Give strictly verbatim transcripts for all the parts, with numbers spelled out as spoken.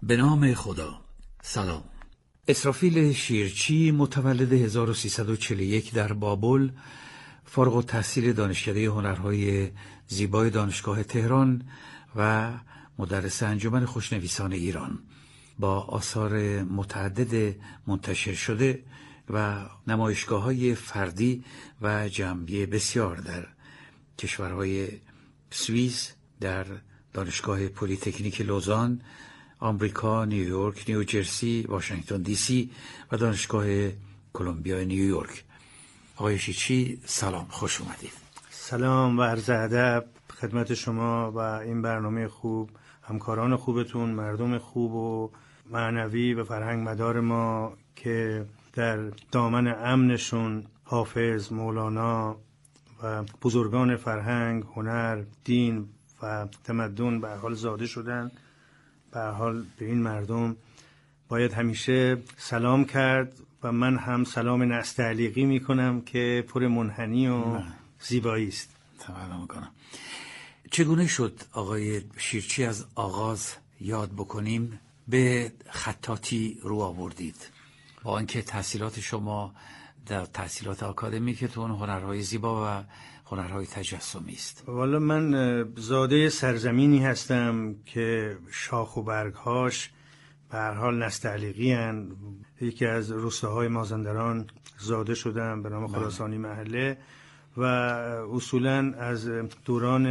به نام خدا. سلام. اسرافیل شیرچی متولد هزار و سیصد و چهل و یک در بابل، فارغ التحصیل دانشکده هنرهای زیبای دانشگاه تهران و مدرس انجمن خوشنویسان ایران، با آثار متعدد منتشر شده و نمایشگاه‌های فردی و جمعی بسیار در کشورهای سوئیس، در دانشگاه پلی‌تکنیک لوزان، آمریکا، نیویورک، نیوجرسی، واشنگتن دی سی و دانشگاه کلمبیا نیویورک. آقای شیرچی سلام، خوش اومدید. سلام و عرض ادب خدمت شما و این برنامه خوب، همکاران خوبتون، مردم خوب و معنوی و فرهنگ مدار ما که در دامن امنشون حافظ، مولانا و بزرگان فرهنگ، هنر، دین و تمدن به حال زاده شدن. به حال به این مردم باید همیشه سلام کرد و من هم سلام نستعلیقی می کنم که پر منحنی و زیبایی است. تمام میکنم. چگونه شد آقای شیرچی از آغاز یاد بکنیم به خطاطی رو آوردید، با اینکه تحصیلات شما در تحصیلات آکادمیکتون هنرهای زیبا و هنرهای تجسمی است؟ والا من زاده سرزمینی هستم که شاخ و برگهاش به هر حال نستعلیقی هستند. یکی از روستاهای مازندران زاده شدم به نام خراسانی محله و اصولا از دوران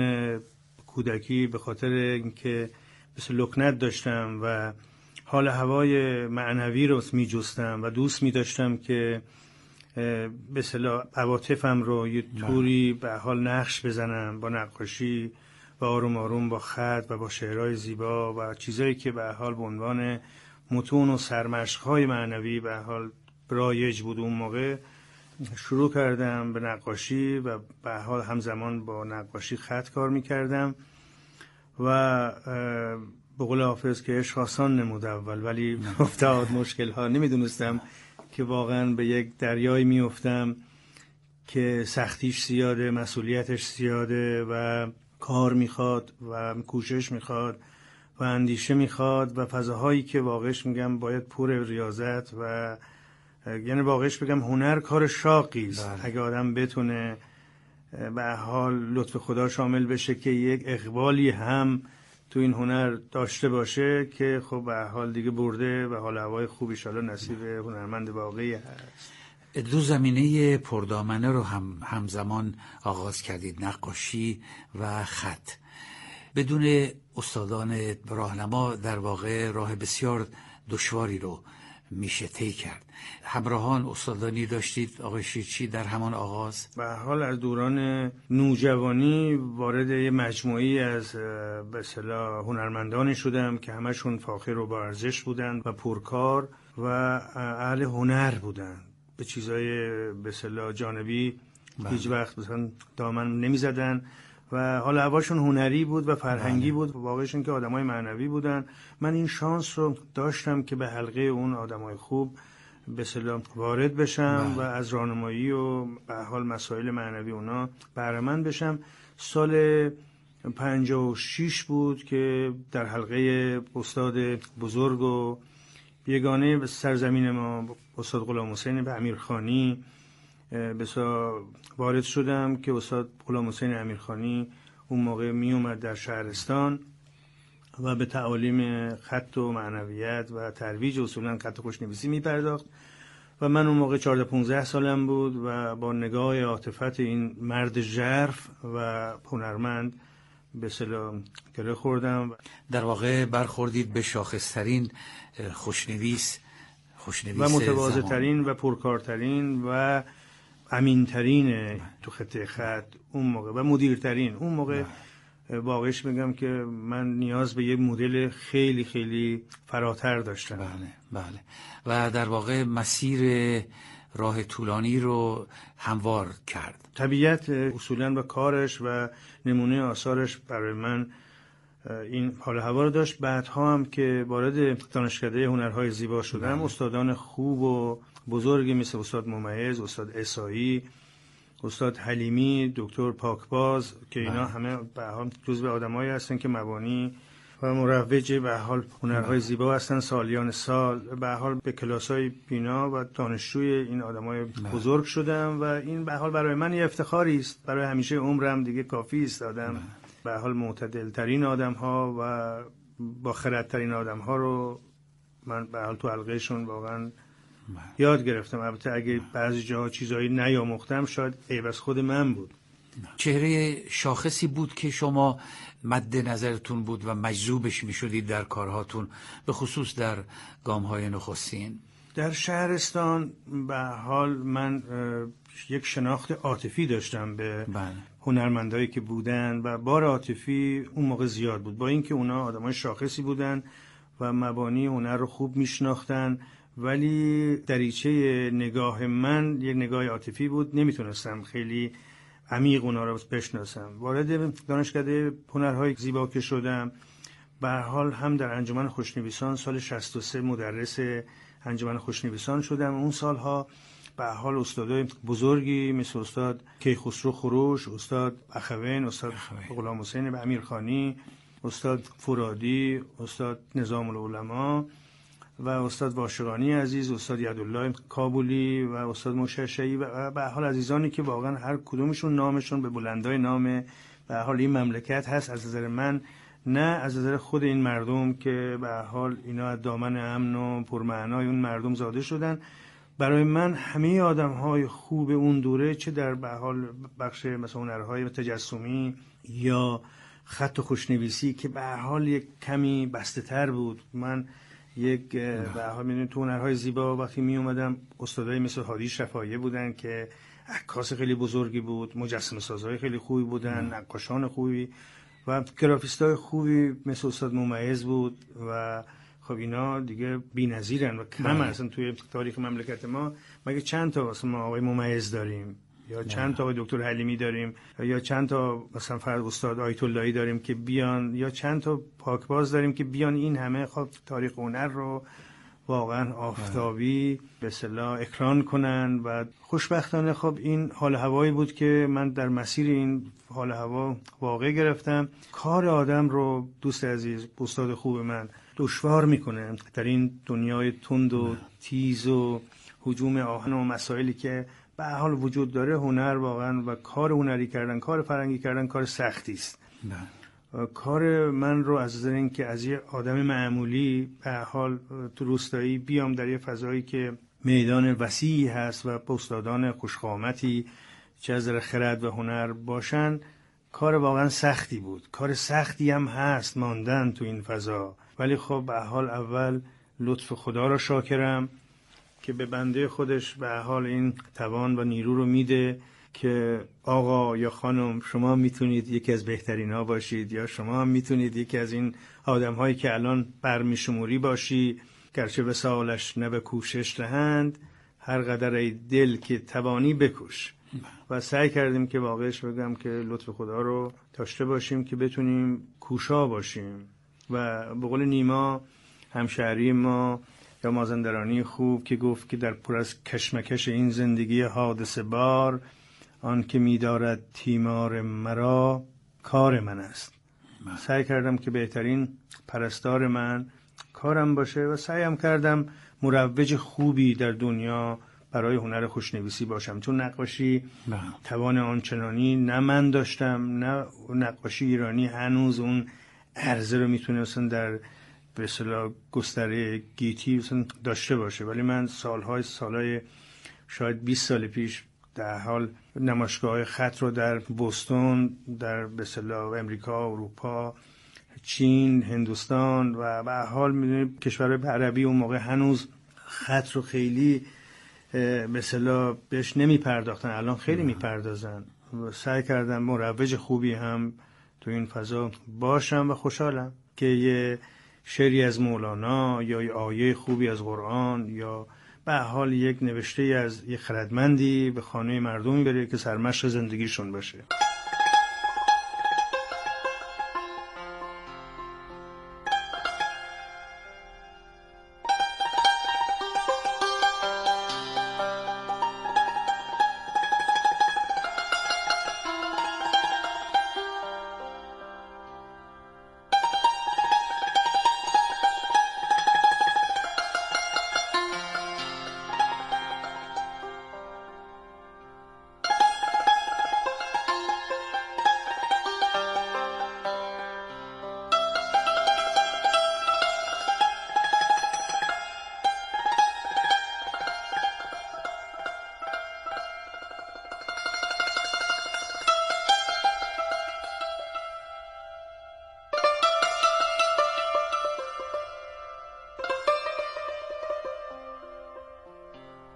کودکی به خاطر اینکه مثل لکنت داشتم و حال هوای معنوی رو می جستم و دوست می داشتم که به اصطلاح عواطفم رو یه طوری به حال نقش بزنم با نقاشی و آروم آروم با خط و با شعرهای زیبا و چیزایی که به حال به عنوان متون و سرمشق‌های معنوی به حال رایج بود اون موقع. شروع کردم به نقاشی و به حال همزمان با نقاشی خط کار می‌کردم و به قول حافظ که عشق آسان نمود اول ولی افتاد مشکل‌ها. نمی‌دونستم که واقعا به یک دریایی میافتم که سختیش زیاده، مسئولیتش زیاده و کار میخواد و کوشش میخواد و اندیشه میخواد و فضاهایی که واقعش میگم باید پر ریاضت و یعنی واقعش بگم هنر کار شاقی است. اگه آدم بتونه به حال لطف خدا شامل بشه که یک اقبالی هم تو این هنر داشته باشه که خب به حال دیگه برده و حال هوای خوب ان شاءالله نصیب هنرمند واقعی هست. دو زمینه پردامنه رو هم همزمان آغاز کردید، نقاشی و خط. بدون استادان راهنما در واقع راه بسیار دشواری رو میشه طی کرد. همراهان استادانی داشتید آقای شیرچی در همان آغاز؟ به حال از دوران نوجوانی وارد یه مجموعی از به اصطلاح هنرمندانی شدم که همشون فاخر و با ارزش بودن و پرکار و اهل هنر بودن. به چیزای به اصطلاح جانبی هیچ وقت مثلا دامن نمیزدن و حالا هواشون هنری بود و فرهنگی بود. واقعش این که آدمای معنوی بودن. من این شانس رو داشتم که به حلقه اون آدمای خوب به اصطلاح وارد بشم و از راهنمایی و به حال مسائل معنوی اونا بهره مند بشم. سال پنجاه و شش بود که در حلقه استاد بزرگ و یگانه سرزمین ما استاد غلام حسین به امیرخانی بسا وارد شدم که استاد غلام حسین امیرخانی اون موقع می اومد در شهرستان و به تعالیم خط و معنویت و ترویج اصولا خط خوشنویسی می پرداخت و من اون موقع چهارده پانزده سالم بود و با نگاه عاطفت این مرد ژرف و هنرمند به اصطلاح گره خوردم. در واقع برخوردید به شاخصترین خوشنویس خوشنویس و متواضع‌ترین و پرکارترین و امینترین تو خط خط اون موقع و مدیرترین اون موقع. واقعش میگم که من نیاز به یک مدل خیلی خیلی فراتر داشتم. بله بله. و در واقع مسیر راه طولانی رو هموار کرد. طبیعت اصولاً و کارش و نمونه آثارش برای من این حال هوا رو داشت. بعدها هم که وارد دانشکده هنرهای زیبا شدم بله. استادان خوب و بزرگی مثل استاد ممیز، استاد عیسایی، استاد حلیمی، دکتر پاکباز که اینا بله. همه به هم جزو آدمایی هستن که مبانی و مروج به حال هنرهای زیبا هستن سالیان سال. به حال به کلاس‌های بینا و دانشجوی این آدمای بزرگ شدم و این به حال برای من یه افتخاری است. برای همیشه عمرم دیگه کافی است آدم به حال معتدل ترین آدم‌ها و با خردترین آدم‌ها رو من به حال تو حلقهشون واقعا یاد گرفتم. البته اگه بعضی جاها چیزایی نیاموختم شاید عیب از خود من بود. چهره شاخصی بود که شما مد نظرتون بود و مجذوبش می شدید در کارهاتون، به خصوص در گام‌های نخستین؟ در شهرستان به حال من یک شناخت عاطفی داشتم به بله. هنرمندایی که بودن و بار عاطفی اون موقع زیاد بود، با اینکه اونا آدمای شاخصی بودن و مبانی هنر رو خوب میشناختن، ولی دریچه نگاه من یک نگاه عاطفی بود، نمیتونستم خیلی عمیق اونا رو بشناسم. وارد دانشکده هنرهای زیبا که شدم، به هر حال هم در انجمن خوشنویسان سال شصت و سه مدرس انجمن خوشنویسان شدم. اون سالها به هر حال استادای بزرگی مثل استاد کیخسرو خروش، استاد اخوین، استاد غلام حسین امیرخانی، استاد فرادی، استاد نظام العلماء و استاد واشقانی عزیز، استاد یدالله کابلی و استاد مششعی و به هر حال عزیزانی که واقعا هر کدومشون نامشون به بلندای نام به هر حال این مملکت هست از نظر من، نه از نظر خود این مردم که به هر حال اینا از دامن امن و پرمعنای اون مردم زاده شدن. برای من همه آدم‌های خوب اون دوره، چه در به هر حال بخش مثلا هنرهای تجسمی یا خط و خوشنویسی که به هر حال یک کمی بسته‌تر بود، من یک به هر حال می‌دونید تو هنرهای زیبا وقتی می اومدم استادای مثل هادی شفایه بودن که عکاس خیلی بزرگی بود، مجسمه سازهای خیلی خوبی بودن، نقاشان خوبی و گرافیستای خوبی مثل استاد ممیز بود و خب اینا دیگه بی‌نظیرن و کم اصلا توی تاریخ مملکت ما. مگه چند تا مثلا ما آقای ممیز داریم یا چند تا آقای دکتر حلیمی داریم یا چند تا مثلا فرد استاد آیت اللهی داریم که بیان، یا چند تا پاکباز داریم که بیان این همه خب تاریخ هنر رو واقعا آفتابی به اصطلاح اکران کنن. و خوشبختانه خب این حال هوایی بود که من در مسیر این حال هوا واقع گرفتم. کار آدم رو دوست عزیز استاد خوب من دشوار میکنه در این دنیای تند و تیز و هجوم آهن و مسائلی که به حال وجود داره. هنر واقعا و کار هنری کردن، کار فرنگی کردن کار سختی است. کار من رو از نظر اینکه از یه آدم معمولی به حال تو روستایی بیام در یه فضایی که میدان وسیعی هست و استادان خوشقامتی چه از نظر خرد و هنر باشن، کار واقعا سختی بود. کار سختی هم هست ماندن تو این فضا، ولی خب به حال اول لطف خدا را شاکرم که به بنده خودش به حال این توان و نیرو رو میده که آقا یا خانم شما میتونید یکی از بهترین ها باشید، یا شما هم میتونید یکی از این آدم هایی که الان برمیشموری باشی، گرچه به سالش نه به کوشش دهند، هر قدر ای دل که توانی بکوش. و سعی کردیم که واقعش بگم که لطف خدا رو داشته باشیم که بتونیم کوشا باشیم. و به قول نیما همشهری ما یا مازندرانی خوب که گفت که در پر از کشمکش این زندگی حادثه بار، آن که می‌دارد تیمار مرا کار من است. من. سعی کردم که بهترین پرستار من کارم باشه و سعیم کردم مروج خوبی در دنیا برای هنر خوشنویسی باشم، چون نقاشی من. توان آنچنانی نه من داشتم، نه نقاشی ایرانی هنوز اون عرضه رو میتونه مثلا در به اصطلاح گستره گیتی مثلا داشته باشه. ولی من سالهای سالهای شاید بیست سال پیش در حال نمایشگاه خط رو در بوستون، در به اصطلاح امریکا، اروپا، چین، هندوستان و به هر حال میدونید کشورهای عربی اون موقع هنوز خط رو خیلی به اصطلاح بهش نمیپرداختن، الان خیلی میپردازن. و سعی کردم مروج خوبی هم تو این فضا باشم و خوشحالم که یه شعری از مولانا یا یه آیه خوبی از قرآن یا به حال یک نوشته از یک خردمندی به خانه مردمی بره که سرمشق زندگیشون باشه.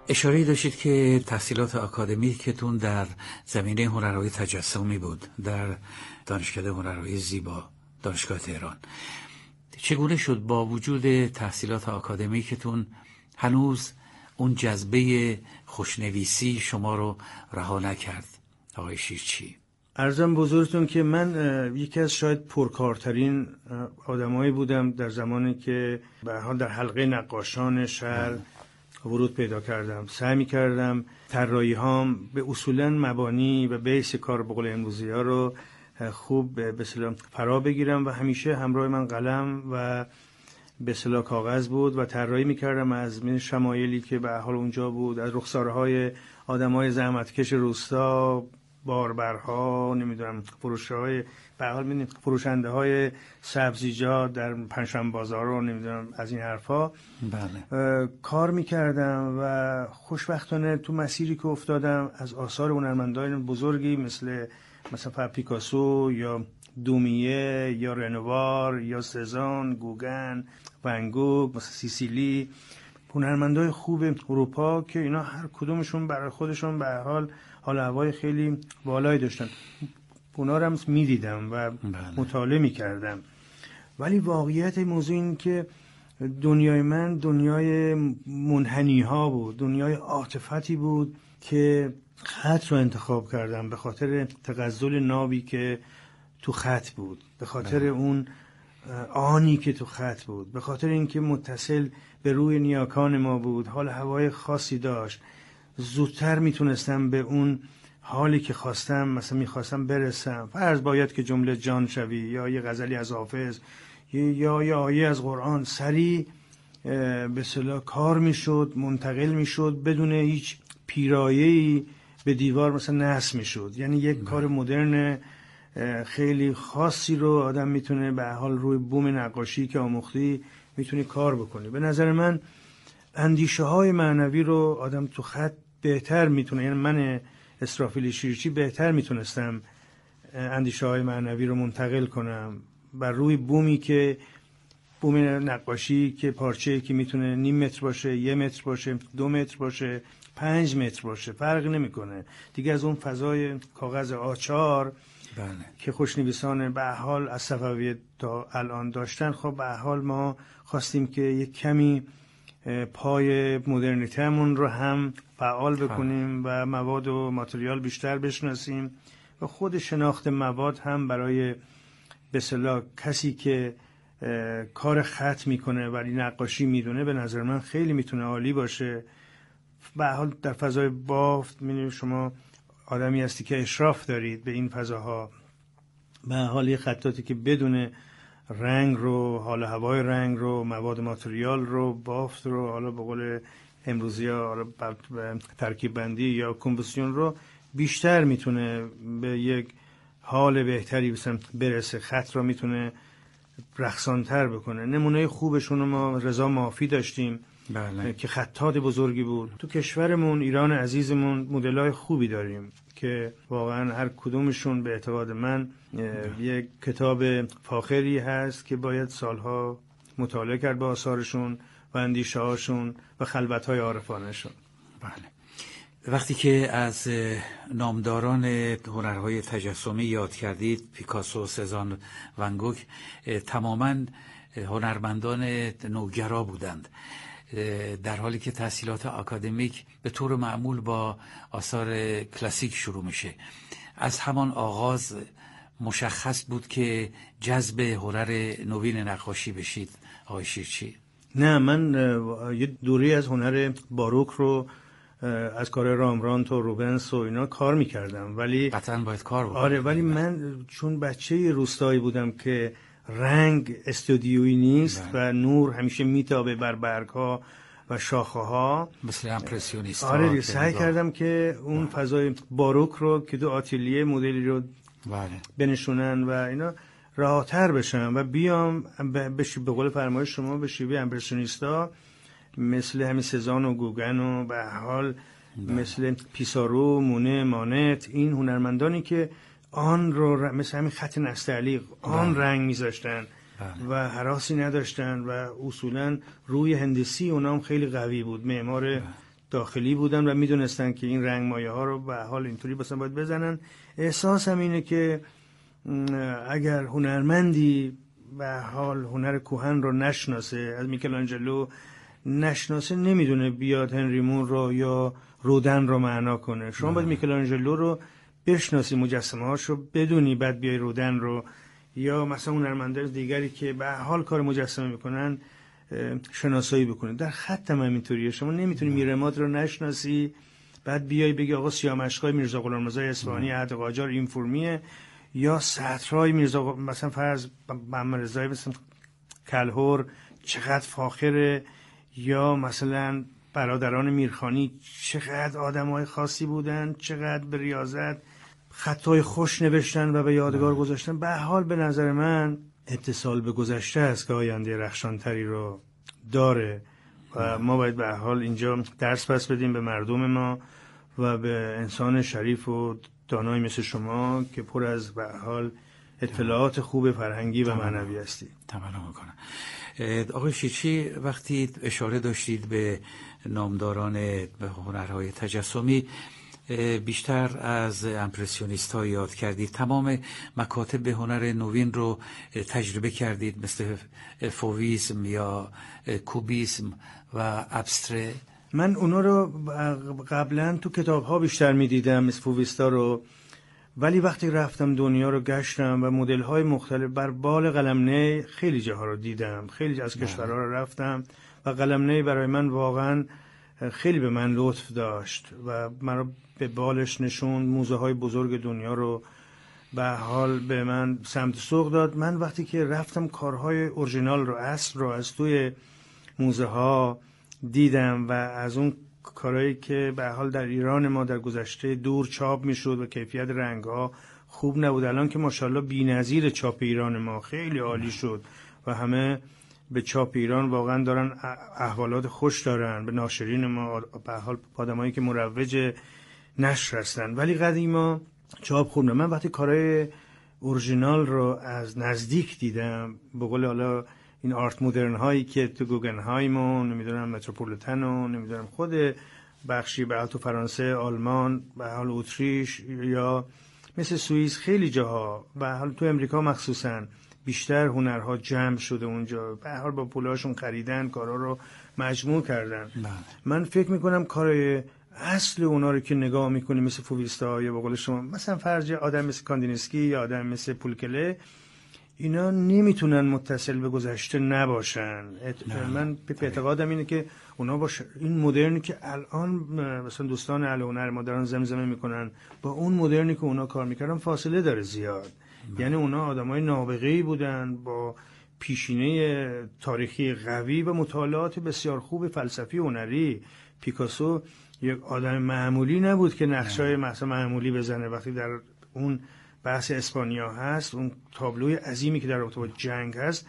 اشاره داشتید که تحصیلات آکادمیکتون در زمینه هنرهای تجسمی بود در دانشکده هنرهای زیبا دانشگاه تهران. چگونه شد با وجود تحصیلات آکادمیکتون هنوز اون جذبه خوشنویسی شما رو رها نکرد آقای شیرچی؟ عرضم بزرگتون که من یکی از شاید پرکارترین آدمایی بودم در زمانی که به هر حال در حلقه نقاشان شهر ورود پیدا کردم. سعی می کردم طراحی هام به اصولا مبانی و بیس کار به قول امروزی ها رو خوب به اصطلاح فرا بگیرم و همیشه همراه من قلم و به اصطلاح کاغذ بود و طراحی می کردم از من شمایلی که به هر حال اونجا بود، از رخسارهای آدمای زحمتکش روستا، باربرها، نمیدونم فروشهای به هر حال می‌بینید فروشنده های سبزیجات در پنجشنبه بازار رو نمیدونم از این حرفا. بله. کار میکردم و خوشبختانه تو مسیری که افتادم از آثار هنرمندان بزرگی مثل مثلا پیکاسو یا دومیه یا رنوار یا سزان، گوگن، ون گوگ، مثلا سیسیلی، هنرمندای خوب اروپا که اینا هر کدومشون برای خودشون به هر حال حال هوای خیلی بالایی داشتن. اونا رو هم میدیدم و بله. مطالعه میکردم. ولی واقعیت موضوع این که دنیای من دنیای منحنی ها بود، دنیای عاطفتی بود که خط رو انتخاب کردم به خاطر تغزل نابی که تو خط بود، به خاطر بله. اون آنی که تو خط بود، به خاطر اینکه متصل به روی نیاکان ما بود، حال هوای خاصی داشت. زودتر میتونستم به اون حالی که خواستم مثلا میخواستم برسم. فرض باید که جمله جان شوی یا یه غزلی از حافظ یا یه آیه از قرآن سریع به اصطلاح کار میشد، منتقل میشد، بدون هیچ پیرایه‌ای به دیوار مثلا نصب میشد. یعنی یک مم. کار مدرن خیلی خاصی رو آدم میتونه به حال روی بوم نقاشی که آموختی میتونی کار بکنی. به نظر من اندیشه های معنوی رو آدم تو خط بهتر میتونه، یعنی من اسرافیل شیرچی بهتر میتونستم اندیشه های معنوی رو منتقل کنم بر روی بومی که بوم نقاشی که پارچه‌ای که میتونه نیم متر باشه، یه متر باشه، دو متر باشه، پنج متر باشه، فرق نمیکنه دیگه. از اون فضای کاغذ آچار بله. که خوشنویسان به حال از صفوی تا الان داشتن، خب به حال ما خواستیم که یک کمی پای مدرنیته‌مون رو هم فعال بکنیم و مواد و ماتریال بیشتر بشناسیم و خود شناخت مواد هم برای به اصطلاح کسی که کار خط میکنه ولی نقاشی میدونه به نظر من خیلی میتونه عالی باشه. به حال در فضای بافت می‌بینید شما آدمی هستی که اشراف دارید به این فضاها. به حال یه خطاتی که بدون رنگ رو، حال هوای رنگ رو، مواد ماتریال رو، بافت رو، حالا به قول امروزی ها حالا ترکیب بندی یا کمپوزیشن رو بیشتر میتونه به یک حال بهتری برسه. خط رو میتونه رقصان‌تر بکنه. نمونه خوبشون رو ما رضا مافی داشتیم بله. که خطاط بزرگی بود. تو کشورمون ایران عزیزمون مدل‌های خوبی داریم که واقعا هر کدومشون به اعتقاد من یک کتاب فاخری هست که باید سالها مطالعه کرد با آثارشون و اندیشه هاشون و خلوت‌های عارفانه‌شون. بله. وقتی که از نامداران هنرهای تجسمی یاد کردید، پیکاسو، سزان، ون گوگ، تماماً هنرمندان نوگرا بودند، در حالی که تحصیلات آکادمیک به طور معمول با آثار کلاسیک شروع میشه. از همان آغاز مشخص بود که جذب هنر نوین نقاشی بشید آقای شیرچی؟ نه، من یه دوری از هنر باروک رو از کار رامبرانت و روبنس و اینا کار میکردم، ولی قطعا باید کار بکنم. آره، ولی من چون بچه روستایی بودم که رنگ استودیویی نیست و نور همیشه میتابه بر برگ‌ها و شاخه‌ها مثل امپرسیونیست. آره، سعی کردم که اون فضای باروک رو که دو آتلیه مدلی رو بله. بنشونن و اینا راحت‌تر بشم و بیام بشی به قول فرمایش شما به شیوه امپرسیونیستا مثل همین سزان و گوگن و به حال بله. مثل پیسارو، مونه، مانت، این هنرمندانی که آن رو مثل همین خط نستعلیق آن بله. رنگ میذاشتن بله. و هراسی نداشتن و اصولا روی هندسی اونام خیلی قوی بود. معمار بله. داخلی بودن و میدونستن که این رنگ مایه ها رو به حال اینطوری بسن باید بزنن. احساسم اینه که اگر هنرمندی به حال هنر کهن رو نشناسه، از میکلانجلو نشناسه، نمیدونه بیاد هنری مون رو یا رودن رو معنا کنه. شما باید میکلانجلو رو بشناسی، مجسمه هاشو بدونی، بعد بیای رودن رو یا مثلا هنرمندان دیگری که به حال کار مجسمه میکنن شناسایی بکنید. در خط هم اینطوریه، شما نمیتونی میرماد رو نشناسی بعد بیای بگی آقا سیامشقای میرزا غلامرضا اصفهانی عهد قاجار این فرمیه، یا سطرهای میرزا مثلا فرض محمد رضایی مثلا کلهر چقدر فاخره، یا مثلا برادران میرخانی چقدر آدمای خاصی بودن، چقدر به ریاضت خطای خوش نوشتن و به یادگار گذاشتن. به حال به نظر من اتصال به گذشته است که آینده رخشانتری رو داره و ما باید به حال اینجا درس پس بدیم به مردم ما و به انسان شریف و دانایی مثل شما که پر از به حال اطلاعات خوب فرهنگی و معنوی هستی. تمام میکنم. آقای شیرچی وقتی اشاره داشتید به نامداران به هنرهای تجسمی، بیشتر از امپرسیونیست ها یاد کردید، تمام مکاتب به هنر نوین رو تجربه کردید مثل فوویسم یا کوبیسم و ابستره. من اونا رو قبلا تو کتاب ها بیشتر می دیدم مثل فوویستا رو، ولی وقتی رفتم دنیا رو گشتم و مدل های مختلف بر بال قلمنه خیلی جاها رو دیدم، خیلی از کشورها رو رفتم و قلمنه برای من واقعا خیلی به من لطف داشت و من رو به بالش نشوند، موزه های بزرگ دنیا رو به حال به من سمت سوق داد. من وقتی که رفتم کارهای اورجینال رو، اصل رو از توی موزه ها دیدم و از اون کارهایی که به حال در ایران ما در گذشته دور چاپ میشد و کیفیت رنگ ها خوب نبود، الان که ماشاءالله بی‌نظیر چاپ ایران ما خیلی عالی شد و همه به چاپ ایران واقعا دارن احوالات خوش دارن، به ناشرین ما به حال آدمایی که مروج نشر هستن. ولی قدیما چاپ خوب نه. من وقتی کارهای اورجینال رو از نزدیک دیدم، به قول حالا این آرت مدرن هایی که تو گوگنهایم و نمیدونم متروپولیتن و نمیدونم خود بخشی به حال تو فرانسه، آلمان، به حال اتریش یا مثل سوئیس، خیلی جاها به حال تو امریکا مخصوصاً بیشتر هنرها جمع شده اونجا، به حال با پولاشون خریدن کارا رو مجموع کردن. بله. من فکر میکنم کارای اصل اونا رو که نگاه میکنی مثل فوویستا یا به قول شما مثلا فرض آدم مثل کاندینسکی یا آدم مثل پولکله، اینا نمیتونن متصل به گذشته نباشن. من به اعتقادم اینه که اونا با این مدرنی که الان مثلا دوستان اهل هنر ما دارن زمزمه میکنن با اون مدرنی که اونا کار میکردن فاصله داره زیاد. مم. یعنی اونا آدمای نابغه‌ای بودن با پیشینه تاریخی قوی و مطالعات بسیار خوب فلسفی و هنری. پیکاسو یک آدم معمولی نبود که نقشای مثلا معمولی بزنه. وقتی در اون بحث اسپانیا هست، اون تابلوی عظیمی که در رابطه با جنگ هست،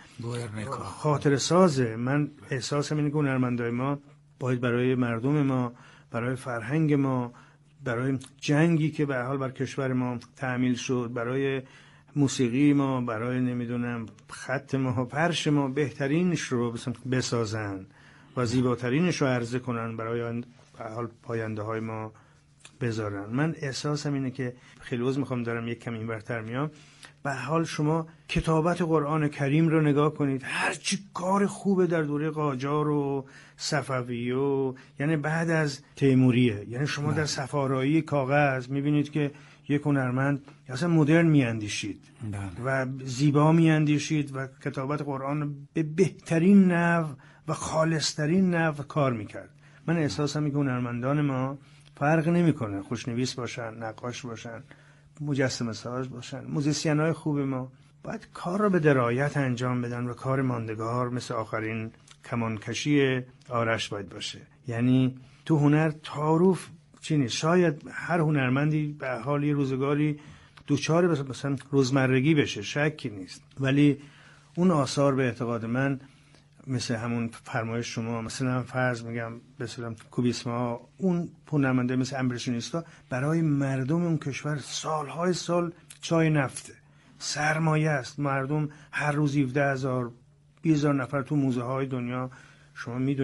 خاطر سازه. من احساسم اینه که هنرمندای ما باید برای مردم ما، برای فرهنگ ما، برای جنگی که به حال بر کشور ما تعمیل شد، برای موسیقی ما، برای نمیدونم خط ما، پرش ما، بهترینش رو بسازن و زیباترینش رو عرضه کنن برای به حال پاینده های ما بذارن. من احساسم اینه که خیلی عذر میخوام دارم یک کم این برتر میام، به حال شما کتابت قرآن کریم رو نگاه کنید، هر چی کار خوبه در دوره قاجار و صفوی و یعنی بعد از تیموریه، یعنی شما نه. در صفارایی کاغذ میبینید که یک هنرمند اصلا مدرن میاندیشید و زیبا میاندیشید و کتابت قرآن به بهترین نحو و خالصترین نحو کار میکرد. من احساسم اینه که هنرمندان ما فرق نمیکنه خوشنویس باشن، نقاش باشن، مجسمه ساز باشن، موزیسین های خوب ما باید کار رو به درایت انجام بدن و کار ماندگار مثل آخرین کمانکشی آرش باید باشه. یعنی تو هنر تعارف چی نیست. شاید هر هنرمندی به حال یه روزگاری دوچار مثلا روزمرگی بشه، شکی نیست، ولی اون آثار به اعتقاد من مثل همون فرمایش شما، مثلا فرض میگم مثلا کوبیسما، اون هنرمنده مثل امپرسیونیستا برای مردم اون کشور سالهای سال چای نفته، سرمایه است. مردم هر روز هفده هزار بیست هزار نفر تو موزه های دنیا شما میدونید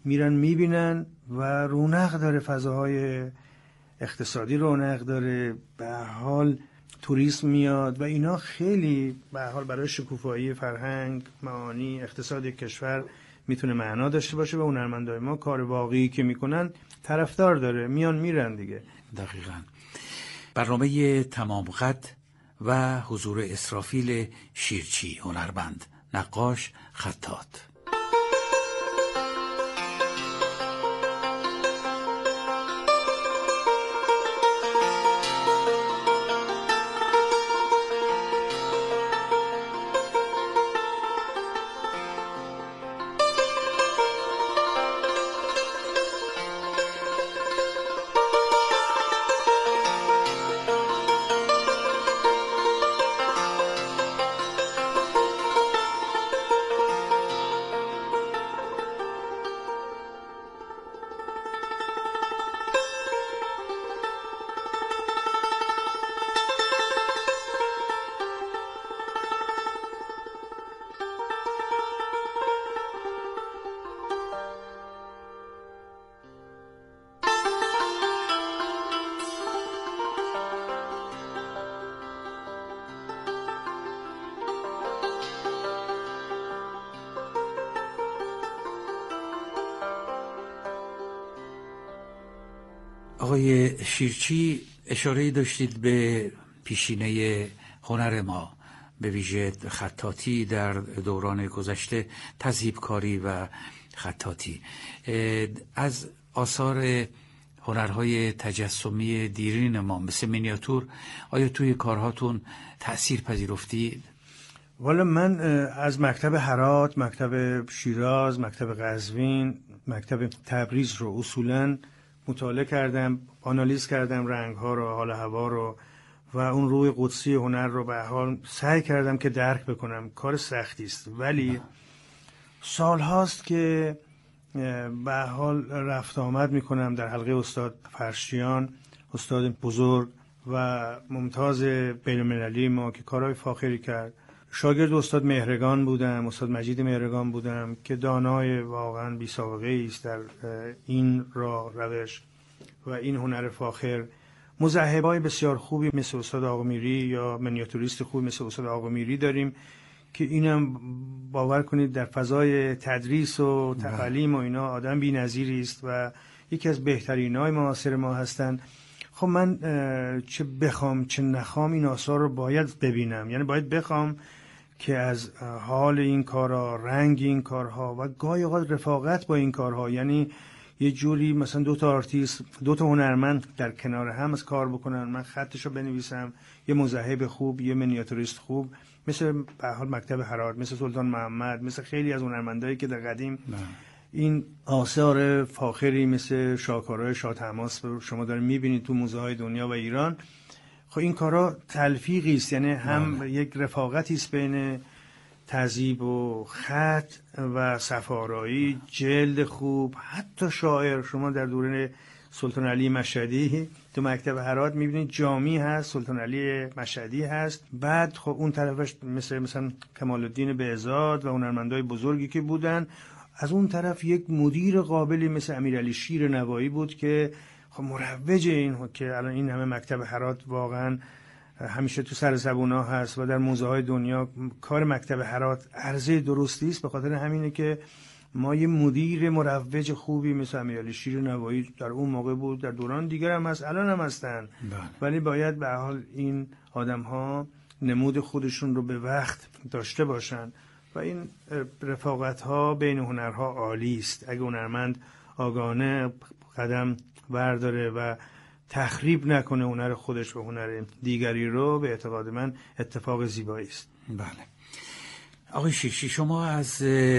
میرن میبینن و رونق داره، فضاهای اقتصادی رونق داره، به هر حال توریسم میاد و اینا خیلی به هر حال برای شکوفایی فرهنگ، معانی، اقتصاد کشور میتونه معنا داشته باشه و هنرمندای ما کار واقعی که میکنن طرفدار داره، میان میرن دیگه. دقیقاً. برنامه تمام قد و حضور اسرافیل شیرچی، هنرمند، نقاش، خطاط. آقای شیرچی، اشاره داشتید به پیشینه هنر ما، به ویژه خطاطی در دوران گذشته، تذهیبکاری و خطاطی. از آثار هنرهای تجسمی دیرین ما مثل مینیاتور، آیا توی کارهاتون تأثیر پذیرفتید؟ والا من از مکتب هرات، مکتب شیراز، مکتب قزوین، مکتب تبریز رو اصولاً مطالعه کردم، آنالیز کردم رنگ‌ها رو، حال هوا رو و اون روی قدسی هنر رو به حال سعی کردم که درک بکنم. کار سختی است ولی سال هاست که به حال رفت آمد میکنم در حلقه استاد فرشیان، استاد بزرگ و ممتاز بین‌المللی ما که کارهای فاخری کرد. شاگرد استاد مهرگان بودم، استاد مجید مهرگان بودم که دانای واقعا بی سابقه است در این راه روش و این هنر فاخر. مذهبای بسیار خوبی مثل استاد آقامیری یا منیاتوریست خوبی مثل استاد آقامیری داریم که اینم باور کنید در فضای تدریس و تعلیم و اینا آدم بی‌نظیری است و یکی از بهترینای معاصر ما هستند. خب من چه بخوام چه نخوام این آثار رو باید ببینم، یعنی باید بخوام که از حال این کارها، رنگ این کارها و گاهی اوقات رفاقت با این کارها، یعنی یه جوری مثلا دو تا آرتیست، دو تا هنرمند در کنار هم از کار بکنن، من خطشو بنویسم، یه مذهب خوب، یه منیاتوریست خوب، مثل به حال مکتب هرات، مثل سلطان محمد، مثل خیلی از هنرمندایی که در قدیم نه. این آثار فاخری مثل شاهکارهای شاه طهماسب شما دارین میبینید تو موزه های دنیا و ایران. خب این کارا تلفیقی است، یعنی هم بله. یک رفاقتی است بین تذیب و خط و صفارایی، جلد خوب، حتی شاعر. شما در دوره سلطان علی مشهدی تو مکتب هرات میبینید جامی هست، سلطان علی مشهدی هست، بعد خب اون طرفش مثل مثلا کمال الدین بهزاد و هنرمندای بزرگی که بودن، از اون طرف یک مدیر قابلی مثل امیرعلی شیر نوایی بود که خب مروج این که الان این همه مکتب هرات واقعا همیشه تو سر زبونا هست و در موزه های دنیا کار مکتب هرات عرضه درستی است. به خاطر همینه که ما یه مدیر مروج خوبی مثل امیرعلی شیر نوایی در اون موقع بود، در دوران دیگر هم هست، الان هم هستن، ولی باید به حال این آدم ها نمود خودشون رو به وقت داشته باشن و این رفاقت ها بین هنرها عالی است. اگه هنرمند آگاهانه قدم برداره و تخریب نکنه هنر خودش و هنر دیگری رو، به اعتقاد من اتفاق زیبایی است. بله. آقای شیرچی، شما از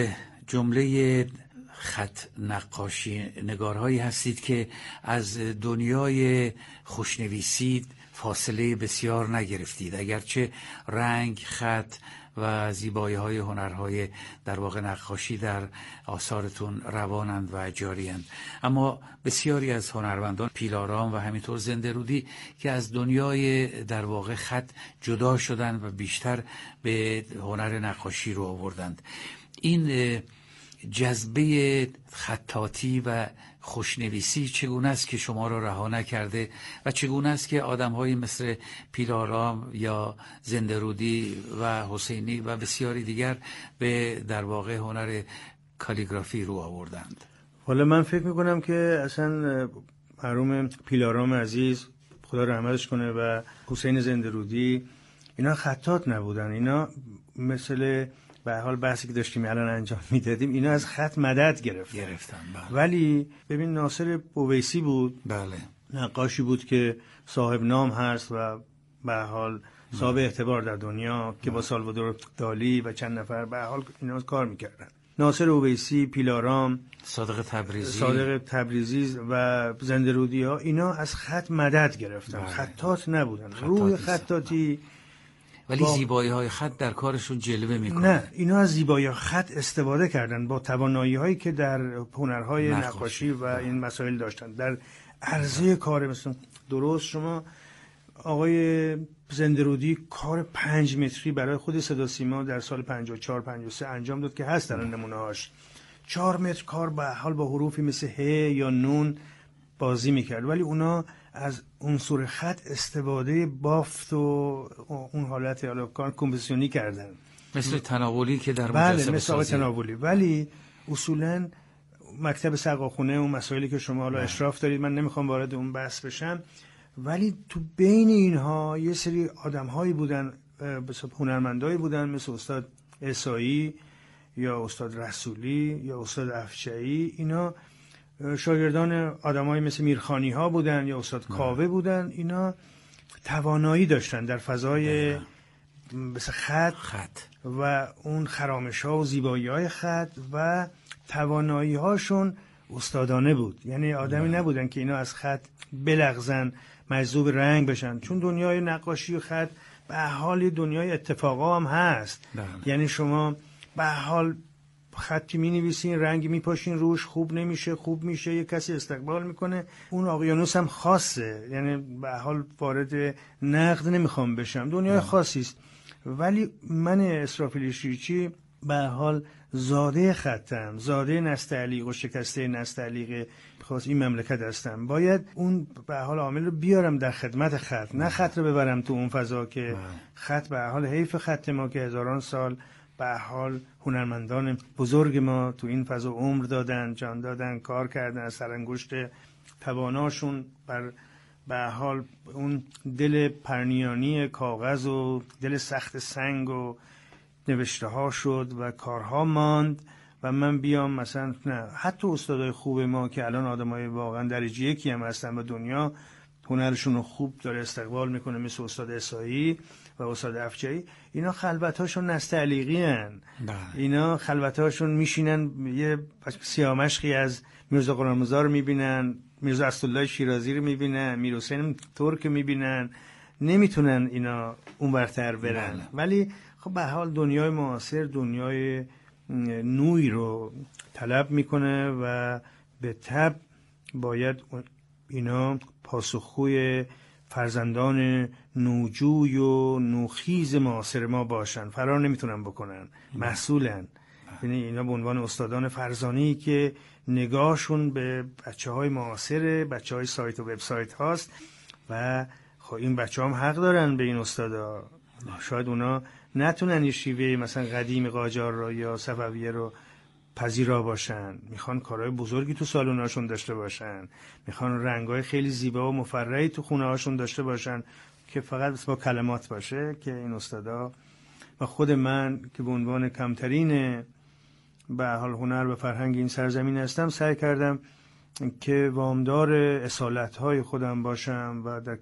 جمله خط نقاشی نگارهایی هستید که از دنیای خوشنویسی فاصله بسیار نگرفتید، اگرچه رنگ، خط و زیبایی های هنرهای در واقع نقاشی در آثارتون روانند و جاریند، اما بسیاری از هنرمندان پیلارام و همینطور زنده رودی که از دنیای در واقع خط جدا شدند و بیشتر به هنر نقاشی رو آوردند. این جذبه خطاطی و خوشنویسی چگونه است که شما را رها نکرده و چگونه است که آدم‌هایی مثل پیلارام یا زنده‌رودی و حسینی و بسیاری دیگر به در واقع هنر کالیگرافی رو آوردند؟ حالا من فکر میکنم که اصلا مرحوم پیلارام عزیز خدا رحمتش کنه و حسین زنده‌رودی اینا خطاط نبودن، اینا مثل به حال بحثی که داشتیم الان انجام میدادیم اینا از خط مدد گرفتن گرفتن بله. ولی ببین ناصر اویسی بود، بله، نقاشی بود که صاحب نام هست و به حال صاحب اعتبار در دنیا که با سالوادور دالی و چند نفر به حال اینا کار میکردن. ناصر اویسی، پیلارام، صادق تبریزی صادق تبریزی و زنده‌رودی ها اینا از خط مدد گرفتن. بله. خطاط نبودن، خطاط روح خطاطی، ولی با... زیبایی های خط در کارشون جلوه میکنه. نه، اینا از زیبایی خط استفاده کردن با توانایی هایی که در هنرهای نقاشی, نقاشی و ده. این مسائل داشتن در عرضه کار. مثلا درست شما آقای زنده‌رودی کار پنج متری برای خود صدا سیما در سال پنجاه و چهار پنجاه و سه انجام داد که هست در نمونه هاش. چهار متر کار به حال با حروفی مثل ه یا نون بازی میکرد، ولی اونا از عنصر خط استفاده بافت و اون حالت حالا کار کمپوزیشنی کردن، مثل تناولی که در بله مثل آقای تناولی. ولی اصولا مکتب سقاخونه اون مسائلی که شما حالا اشراف دارید من نمیخوام وارد اون بحث بشم، ولی تو بین اینها یه سری آدم‌هایی بودن، مثلا هنرمندایی بودن مثل استاد عیسایی یا استاد رسولی یا استاد افشایی. اینا شاگردان آدمایی مثل میرخانی ها بودن یا استاد کاوه بودن. اینا توانایی داشتن در فضای مثل خط, خط و اون خرامش ها و زیبایی های خط و توانایی هاشون استادانه بود. یعنی آدمی نه. نبودن که اینا از خط بلغزن مجذوب رنگ بشن، چون دنیای نقاشی و خط به حال دنیای اتفاقا هم هست. نه. یعنی شما به حال خطی می نویسین، رنگی می پاشین روش، خوب نمیشه، خوب میشه، یه کسی استقبال میکنه. اون اقیانوس هم خاصه، یعنی به حال وارد نقد نمیخوام بشم، دنیای خاصی است. ولی من اسرافیل شیرچی به حال زاده خطم، زاده نستعلیق و شکسته نستعلیق خاص این مملکت هستم. باید اون به حال عامل رو بیارم در خدمت خط، نه خط رو ببرم تو اون فضا که خط به حال حیف خط ما که هزاران سال به حال هنرمندان بزرگ ما تو این فضا عمر دادن، جان دادن، کار کردن، از سرانگشت تواناشون بر به حال اون دل پرنیانی کاغذ و دل سخت سنگ و نوشته ها شد و کارها ماند. و من بیام مثلا نه، حتی استادای خوب ما که الان آدمای واقعا درجه یکی هم هستن و دنیا هنرشون رو خوب داره استقبال میکنه، مثل استاد عیسایی و استاد افجایی، اینا خلوتاشون نستعلیقی هن. اینا خلوتاشون میشینن یه سیامشقی از میرزا قرآن‌مزار رو میبینن، میرزا اسدالله شیرازی رو میبینن، میر حسین ترک میبینن، نمیتونن اینا اون برتر برن. بله. ولی خب به حال دنیای معاصر دنیای نوعی رو طلب میکنه و به تبع باید اینا پاسخگوی فرزندان نوجوی و نوخیز معاصر ما باشن، فرار نمیتونن بکنن، محصولن. یعنی اینا به عنوان استادان فرزانی که نگاهشون به بچه های معاصر، بچه های سایت و وبسایت هاست و خب این بچه هم حق دارن به این استادا. شاید اونا نتونن این شیوه مثلا قدیم قاجار رو یا صفویه رو پذیرا باشن، میخوان کارهای بزرگی تو سالوناشون داشته باشن، میخوان رنگای خیلی زیبا و مفرحی تو خونه هاشون داشته باشن که فقط با کلمات باشه. که این استادا و خود من که به عنوان کمترین به حال هنر و فرهنگ این سرزمین هستم، سعی کردم که وامدار اصالت‌های خودم باشم و در